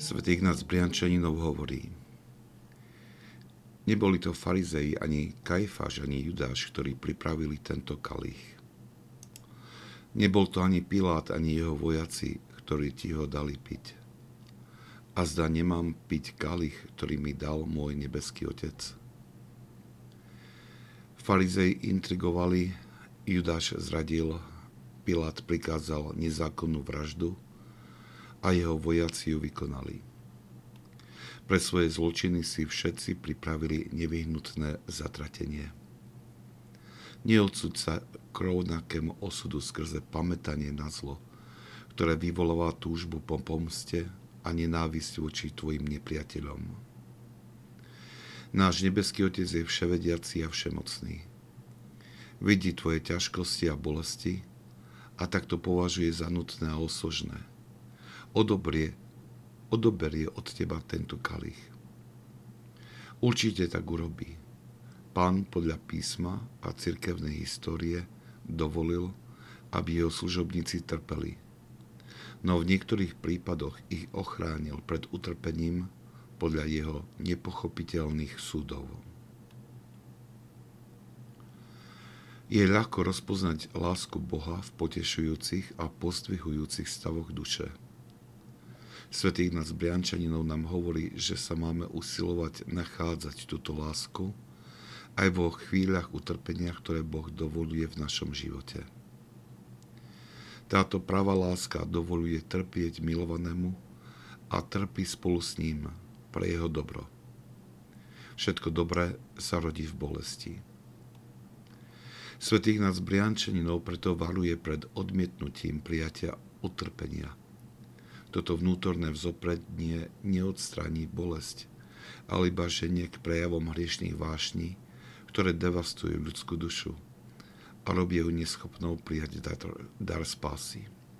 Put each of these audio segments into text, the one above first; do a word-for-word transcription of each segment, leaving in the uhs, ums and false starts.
Svätý Ignác Briančaninov hovorí: Neboli to farizei, ani Kajfáš, ani Judáš, ktorí pripravili tento kalich. Nebol to ani Pilát, ani jeho vojaci, ktorí ti ho dali piť. A zdá nemám piť kalich, ktorý mi dal môj nebeský Otec. Farizei intrigovali, Judáš zradil, Pilát prikázal nezákonnú vraždu a jeho vojaci ju vykonali. Pre svoje zločiny si všetci pripravili nevyhnutné zatratenie. Neodsúď sa k rovnakému osudu skrze pamätanie na zlo, ktoré vyvoláva túžbu po pomste a nenávisť voči tvojim nepriateľom. Náš nebeský Otec je vševediaci a všemocný. Vidí tvoje ťažkosti a bolesti a tak to považuje za nutné a osožné. Odobrie, odoberie od teba tento kalich. Určite tak urobí. Pán podľa písma a cirkevnej histórie dovolil, aby jeho služobníci trpeli. No v niektorých prípadoch ich ochránil pred utrpením podľa jeho nepochopiteľných súdov. Je ľahko rozpoznať lásku Boha v potešujúcich a pozdvihujúcich stavoch duše. Svätý Ignác Briančaninov nám hovorí, že sa máme usilovať nachádzať túto lásku aj vo chvíľach utrpenia, ktoré Boh dovoluje v našom živote. Táto pravá láska dovoluje trpieť milovanému a trpí spolu s ním pre jeho dobro. Všetko dobré sa rodí v bolesti. Svätý Ignác Briančaninov preto varuje pred odmietnutím prijatia utrpenia. Toto vnútorné vzoprednie neodstraní bolesť, ale iba ženie k prejavom hriešných vášní, ktoré devastujú ľudskú dušu a robia ju neschopnou prijať dar, dar spásy.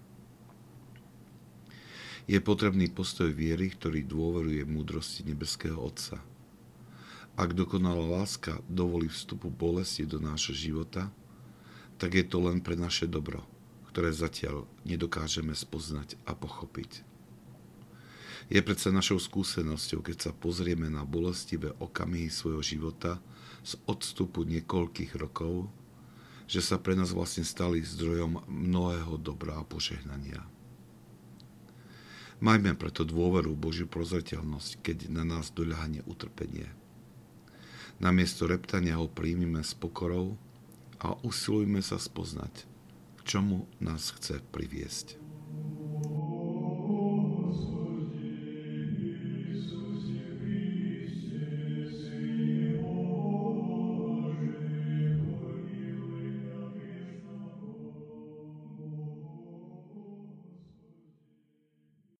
Je potrebný postoj viery, ktorý dôveruje múdrosti nebeského Otca. Ak dokonalá láska dovolí vstupu bolesti do nášho života, tak je to len pre naše dobro, ktoré zatiaľ nedokážeme spoznať a pochopiť. Je predsa našou skúsenosťou, keď sa pozrieme na bolestivé okamihy svojho života z odstupu niekoľkých rokov, že sa pre nás vlastne stali zdrojom mnohého dobra a požehnania. Majme preto dôveru v Božiu prozreteľnosť, keď na nás doľahne utrpenie. Namiesto reptania ho príjmime s pokorou a usilujme sa spoznať, k čomu nás chce priviesť.